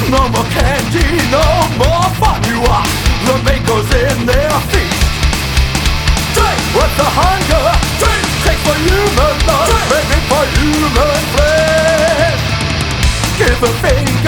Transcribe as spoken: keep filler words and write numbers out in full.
No more candy, no more fun. You are the makers in their feast. Drink with the hunger. Drink, take for human blood. Baby, for human flesh. Give a thing